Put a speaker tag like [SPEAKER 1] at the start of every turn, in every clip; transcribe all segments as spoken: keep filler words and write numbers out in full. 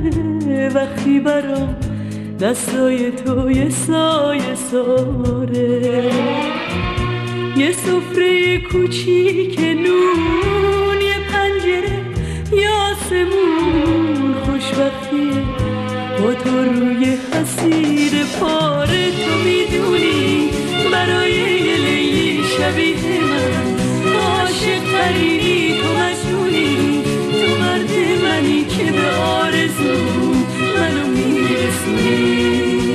[SPEAKER 1] وقتی برام دستای تو یه سایه ساره، یه سفره کوچیک نون، یه پنجره یه آسمون خوشبختیه با تو روی حسیر پاره. تو میدونی برای یه لیلی شبیه من عاشق ترینی، تو مجنونی، تو مرد منی که به آرزو منو میرسونی.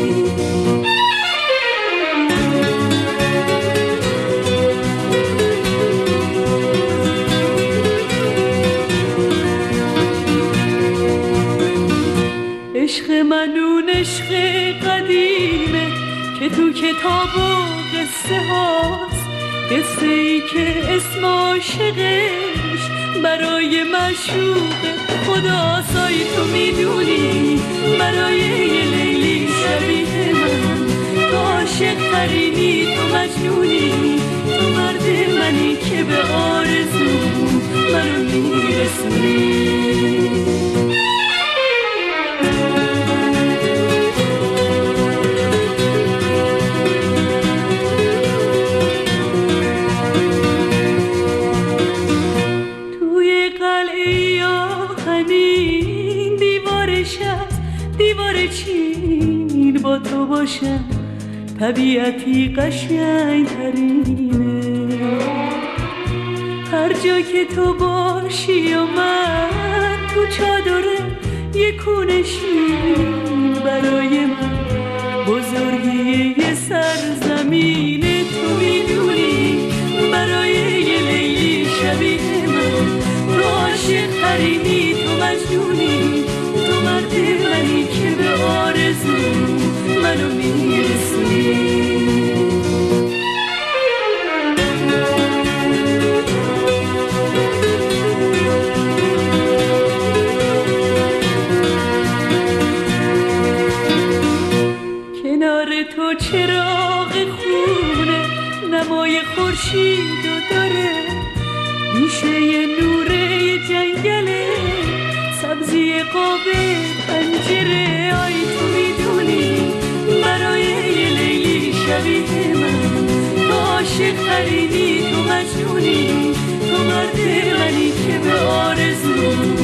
[SPEAKER 1] عشق من اون عشق قدیمه که تو کتاب و قصه هاست، قصه ای که اسم عاشقش برای معشوق خداست. آی تو میدونی برای یه لیلی شبیه من تو عاشق ترینی، تو مجنونی، تو مرد منی که به آرزو منو میرسونی. با تو باشم طبیعتی قشنگ ترینه، هر جا که تو باشی و من تو چادره یه کونشین برای من بزرگی یه سرزمینه. تو میدونی برای یه لیلی شبیه من تو عاشق ترینی، تو مجنونی، تو مرد منی که به آرزو منو میرسونی. کنار تو چراغ خونه نمای خورشیدو داره، میشه یه نوره جنگله سبزی قاب پنجره. آی تو میدونی برای یه لیلی شبیه من تو عاشق ترینی، تو مجنونی، تو مرد منی که به آرزو